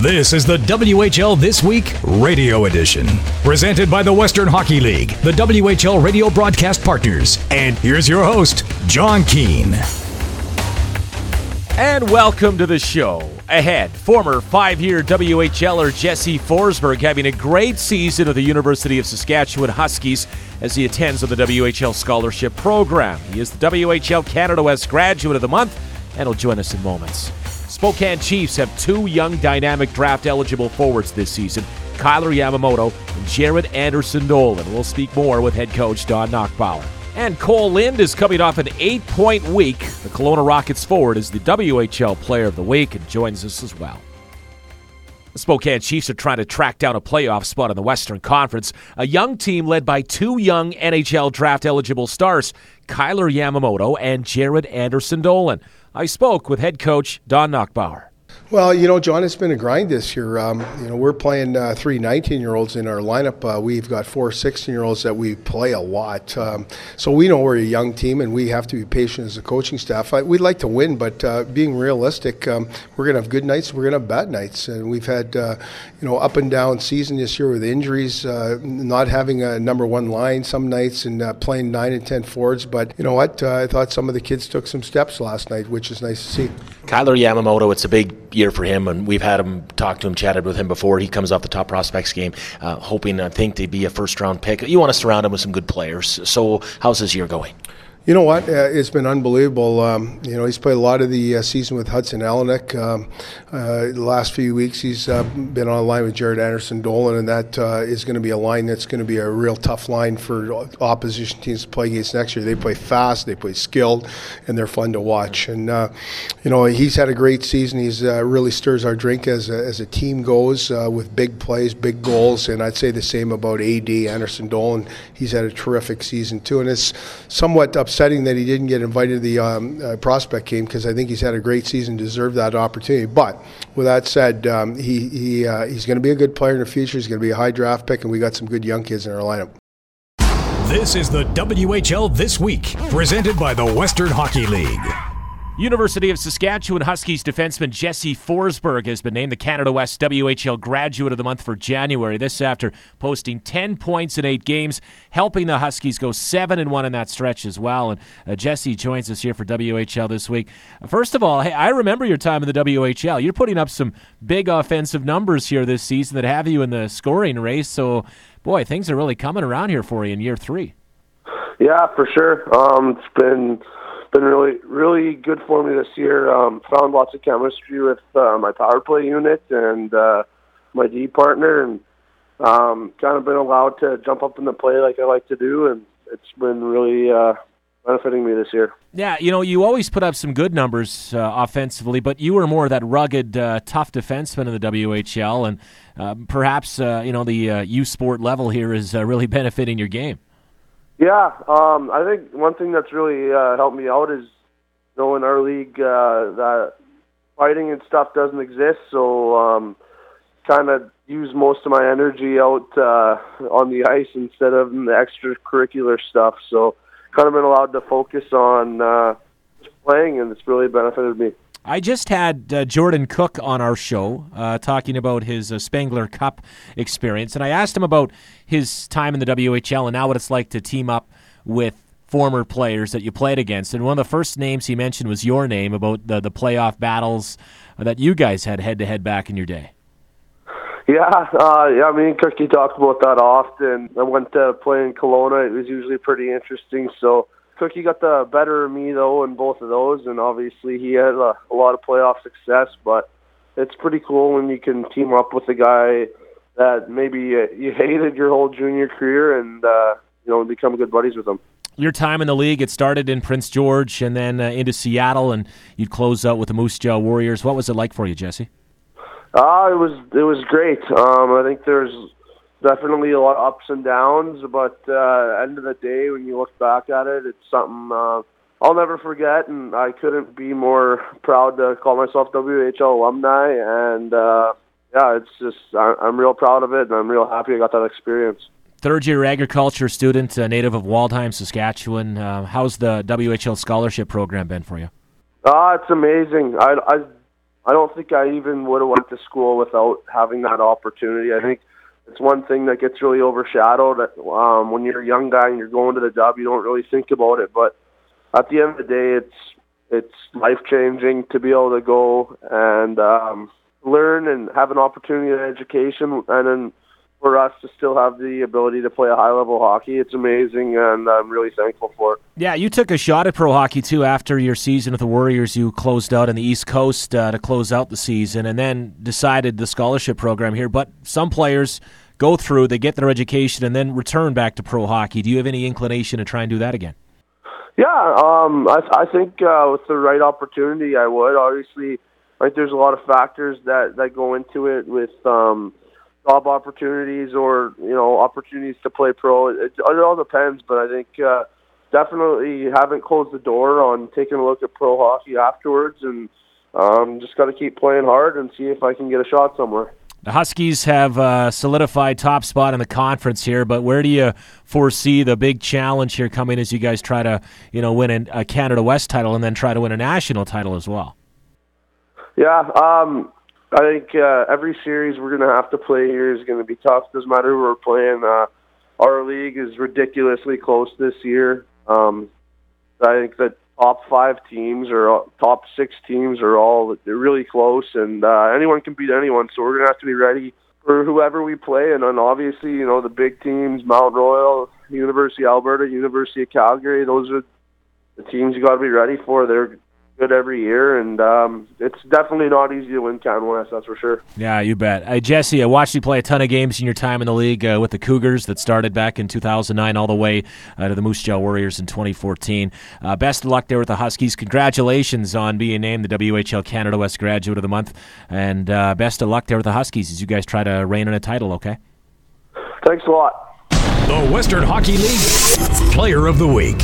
This is the WHL This Week Radio Edition, presented by the Western Hockey League, the WHL radio broadcast partners. And here's your host, John Keane. And welcome to the show. Ahead, former 5-year WHLer Jesse Forsberg having a great season of the University of Saskatchewan Huskies as he attends on the WHL Scholarship Program. He is the WHL Canada West Graduate of the Month and will join us in moments. Spokane Chiefs have two young dynamic draft-eligible forwards this season, Kailer Yamamoto and Jared Anderson-Dolan. We'll speak more with head coach Don Knockbauer. And Cole Lind is coming off an 8-point week. The Kelowna Rockets forward is the WHL Player of the Week and joins us as well. The Spokane Chiefs are trying to track down a playoff spot in the Western Conference. A young team led by two young NHL draft-eligible stars, Kailer Yamamoto and Jared Anderson-Dolan. I spoke with head coach Don Knockbauer. Well, John, it's been a grind this year. We're playing 3 19-year-olds in our lineup. We've got 4 16-year-olds that we play a lot. So we know we're a young team, and we have to be patient as a coaching staff. We'd like to win, but being realistic, we're going to have good nights, we're going to have bad nights. And we've had, up and down season this year with injuries, not having a number one line some nights and playing 9 and 10 forwards. But you know what? I thought some of the kids took some steps last night, which is nice to see. Kailer Yamamoto, it's a big year for him, and we've had him, talked to him, chatted with him before. He comes off the top prospects game, hoping, I think, to be a first-round pick. You want to surround him with some good players. So how's his year going? You know what? It's been unbelievable. He's played a lot of the season with Hudson Alanik. The last few weeks, he's been on a line with Jared Anderson-Dolan, and that is going to be a line that's going to be a real tough line for opposition teams to play against next year. They play fast, they play skilled, and they're fun to watch. And he's had a great season. He's really stirs our drink as a team goes with big plays, big goals. And I'd say the same about AD Anderson-Dolan. He's had a terrific season too, and it's somewhat upsetting that he didn't get invited to the prospect game, because I think he's had a great season, deserved that opportunity. But with that said, he's going to be a good player in the future. He's going to be a high draft pick, and we got some good young kids in our lineup. This is the WHL This Week, presented by the Western Hockey League. University of Saskatchewan Huskies defenseman Jesse Forsberg has been named the Canada West WHL Graduate of the Month for January. This after posting 10 points in 8 games, helping the Huskies go 7-1 in that stretch as well. And Jesse joins us here for WHL This Week. First of all, hey, I remember your time in the WHL. You're putting up some big offensive numbers here this season that have you in the scoring race. So, boy, things are really coming around here for you in year 3. Yeah, for sure. It's been really, really good for me this year. Found lots of chemistry with my power play unit and my D partner, and kind of been allowed to jump up in the play like I like to do, and it's been really benefiting me this year. Yeah, you always put up some good numbers offensively, but you were more that rugged, tough defenseman in the WHL, and perhaps the U Sport level here is really benefiting your game. Yeah, I think one thing that's really helped me out is, in our league, that fighting and stuff doesn't exist, so kind of use most of my energy out on the ice instead of in the extracurricular stuff. So kind of been allowed to focus on just playing, and it's really benefited me. I just had Jordan Cook on our show talking about his Spengler Cup experience, and I asked him about his time in the WHL and now what it's like to team up with former players that you played against. And one of the first names he mentioned was your name, about the playoff battles that you guys had head-to-head back in your day. Yeah, me and Cookie talked about that often. I went to play in Kelowna. It was usually pretty interesting, so Cookie got the better of me, though, in both of those, and obviously he had a lot of playoff success, but it's pretty cool when you can team up with a guy that maybe you hated your whole junior career and become good buddies with him. Your time in the league, it started in Prince George and then into Seattle, and you'd close out with the Moose Jaw Warriors. What was it like for you, Jesse? It was great. I think there's definitely a lot of ups and downs, but at the end of the day, when you look back at it, it's something I'll never forget, and I couldn't be more proud to call myself WHL alumni, and it's just, I'm real proud of it, and I'm real happy I got that experience. Third-year agriculture student, native of Waldheim, Saskatchewan. How's the WHL scholarship program been for you? It's amazing. I I don't think I even would have went to school without having that opportunity. I think it's one thing that gets really overshadowed. When you're a young guy and you're going to the job, you don't really think about it. But at the end of the day, it's life-changing to be able to go and learn and have an opportunity in education, and then for us to still have the ability to play a high-level hockey. It's amazing, and I'm really thankful for it. Yeah, you took a shot at pro hockey, too, after your season with the Warriors. You closed out on the East Coast to close out the season, and then decided the scholarship program here. But some players go through, they get their education, and then return back to pro hockey. Do you have any inclination to try and do that again? Yeah, I think with the right opportunity, I would. Obviously, like, there's a lot of factors that go into it with job opportunities or, opportunities to play pro. It all depends, but I think definitely haven't closed the door on taking a look at pro hockey afterwards, and just got to keep playing hard and see if I can get a shot somewhere. The Huskies have solidified top spot in the conference here, but where do you foresee the big challenge here coming as you guys try to, win a Canada West title and then try to win a national title as well? Yeah, I think every series we're going to have to play here is going to be tough. Doesn't matter who we're playing. Our league is ridiculously close this year. I think that top 5 teams or top 6 teams are all really close, and anyone can beat anyone. So we're going to have to be ready for whoever we play. And then obviously, the big teams, Mount Royal, University of Alberta, University of Calgary, those are the teams you got to be ready for. They're good every year, and it's definitely not easy to win Canada West, that's for sure. Yeah, you bet. Jesse, I watched you play a ton of games in your time in the league with the Cougars that started back in 2009 all the way to the Moose Jaw Warriors in 2014. Best of luck there with the Huskies. Congratulations on being named the WHL Canada West Graduate of the Month, and best of luck there with the Huskies as you guys try to reign in a title, okay? Thanks a lot. The Western Hockey League Player of the Week.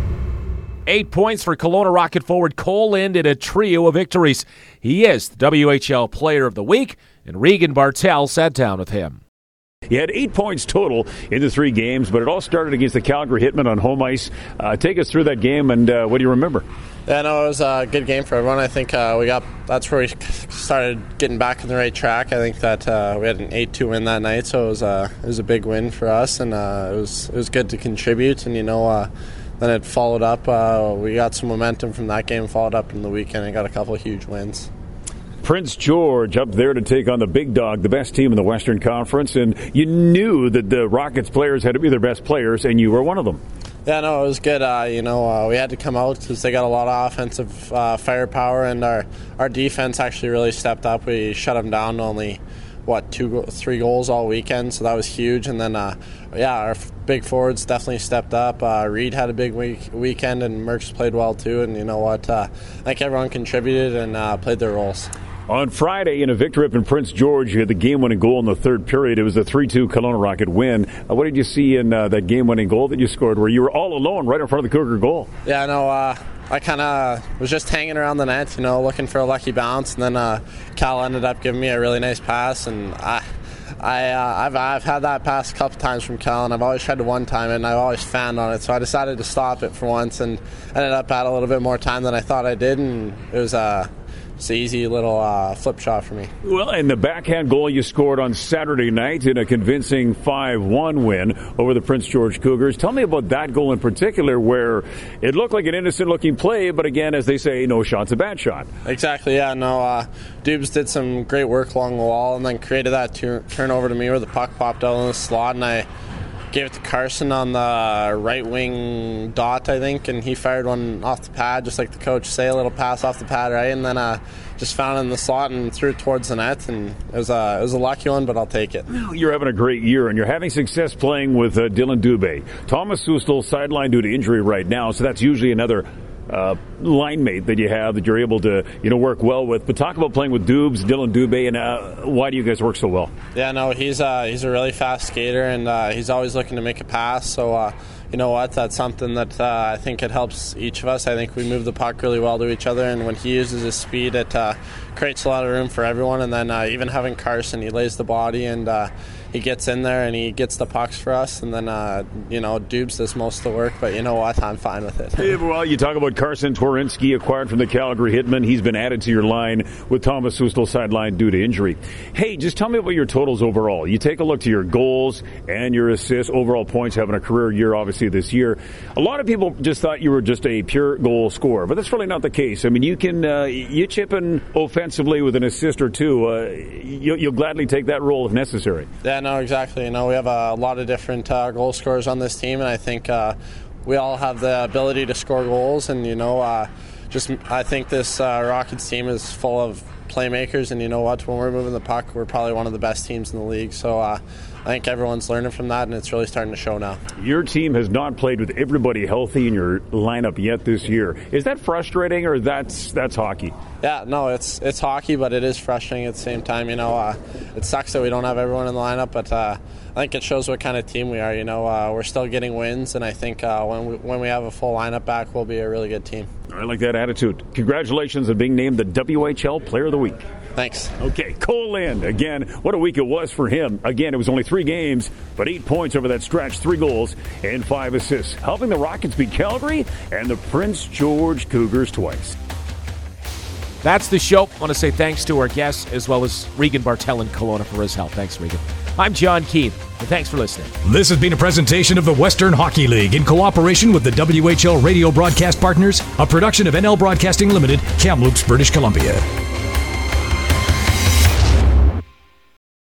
8 points for Kelowna Rocket forward Cole Lind in a trio of victories. He is the WHL Player of the Week, and Regan Bartel sat down with him. He had 8 points total in the 3 games, but it all started against the Calgary Hitmen on home ice. Take us through that game, and what do you remember? Yeah, no, it was a good game for everyone. I think that's where we started getting back on the right track. I think that we had an 8-2 win that night, so it was a big win for us, and it was good to contribute. And then it followed up. We got some momentum from that game, followed up in the weekend, and got a couple of huge wins. Prince George up there to take on the Big Dog, the best team in the Western Conference, and you knew that the Rockets players had to be their best players, and you were one of them. Yeah, no, it was good. We had to come out because they got a lot of offensive firepower, and our defense actually really stepped up. We shut them down to only 3 goals all weekend, so that was huge. And then our big forwards definitely stepped up. Reed had a big weekend, and Merckx played well too. And I think everyone contributed and played their roles. On Friday, in a victory up in Prince George, you had the game-winning goal in the third period. It was a 3-2 Kelowna Rocket win. What did you see in that game-winning goal that you scored, where you were all alone right in front of the Cougar goal? Yeah, no, I kind of was just hanging around the net, looking for a lucky bounce, and then Cal ended up giving me a really nice pass, and I've had that pass a couple times from Cal, and I've always tried to one-time it, and I've always fanned on it, so I decided to stop it for once, and ended up at a little bit more time than I thought I did, and it was it's an easy little flip shot for me. Well, and the backhand goal you scored on Saturday night in a convincing 5-1 win over the Prince George Cougars. Tell me about that goal in particular, where it looked like an innocent-looking play, but again, as they say, no shot's a bad shot. Exactly, yeah. No, Dubes did some great work along the wall and then created that turnover to me where the puck popped out in the slot, and I gave it to Carson on the right wing dot, I think, and he fired one off the pad, just like the coach say, a little pass off the pad, right, and then just found it in the slot and threw it towards the net, and it was a lucky one, but I'll take it. You're having a great year, and you're having success playing with Dylan Dubé. Thomas Sustel sidelined due to injury right now, so that's usually another line mate that you have that you're able to work well with. But talk about playing with Dubes, Dylan Dubé, and why do you guys work so well? Yeah, no, he's a really fast skater, and he's always looking to make a pass. So you know what? That's something that I think it helps each of us. I think we move the puck really well to each other, and when he uses his speed, it creates a lot of room for everyone. And then even having Carson, he lays the body, and he gets in there and he gets the pucks for us, and then Dubes does most of the work. But you know what? I'm fine with it. Yeah, well, you talk about Carson Twarynski, acquired from the Calgary Hitmen. He's been added to your line with Thomas Hustel sidelined due to injury. Hey, just tell me about your totals overall. You take a look to your goals and your assists, overall points, having a career year, obviously, this year. A lot of people just thought you were just a pure goal scorer, but that's really not the case. I mean, you can you chip in offensively with an assist or two. You'll gladly take that role if necessary. Yeah, no, exactly. We have a lot of different goal scorers on this team, and I think we all have the ability to score goals. And I think this Rockets team is full of playmakers, and you know what? When we're moving the puck, we're probably one of the best teams in the league. So I think everyone's learning from that, and it's really starting to show now. Your team has not played with everybody healthy in your lineup yet this year. Is that frustrating, or that's hockey? Yeah, no, it's hockey, but it is frustrating at the same time. It sucks that we don't have everyone in the lineup, but I think it shows what kind of team we are. We're still getting wins, and I think when we have a full lineup back, we'll be a really good team. I like that attitude. Congratulations on being named the WHL Player of the Week. Thanks. Okay, Cole Lind, again, what a week it was for him. Again, it was only 3 games, but 8 points over that stretch, 3 goals and 5 assists, helping the Rockets beat Calgary and the Prince George Cougars twice. That's the show. I want to say thanks to our guests, as well as Regan Bartel in Kelowna for his help. Thanks, Regan. I'm John Keane, and thanks for listening. This has been a presentation of the Western Hockey League in cooperation with the WHL radio broadcast partners, a production of NL Broadcasting Limited, Kamloops, British Columbia.